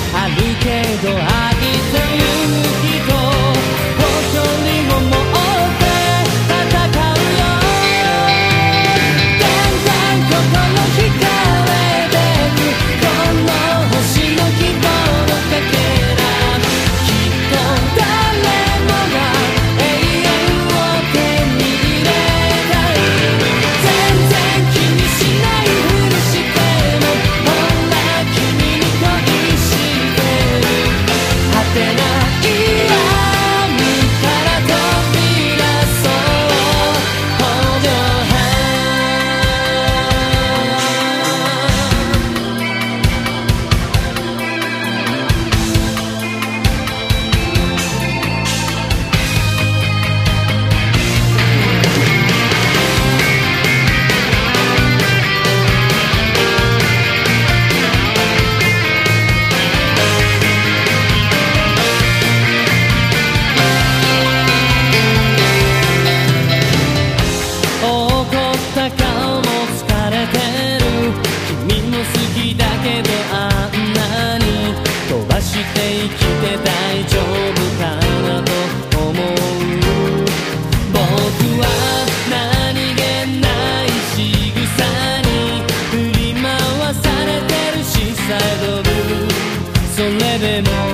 あるけど愛という人誇りを持って戦うよ。だんだん心惹かれてくこの星の希望のかけら、きっと誰もが永遠を手に入れたい。全然気にしないふりしてもほら君に恋してる。果てない闇から飛び出そう北条半。怒った顔も疲れてる。君も好きだけどあんなに飛ばして生きて大丈夫かなと思う。僕は何気ない仕草に振り回されてるしサイドブルー。それでも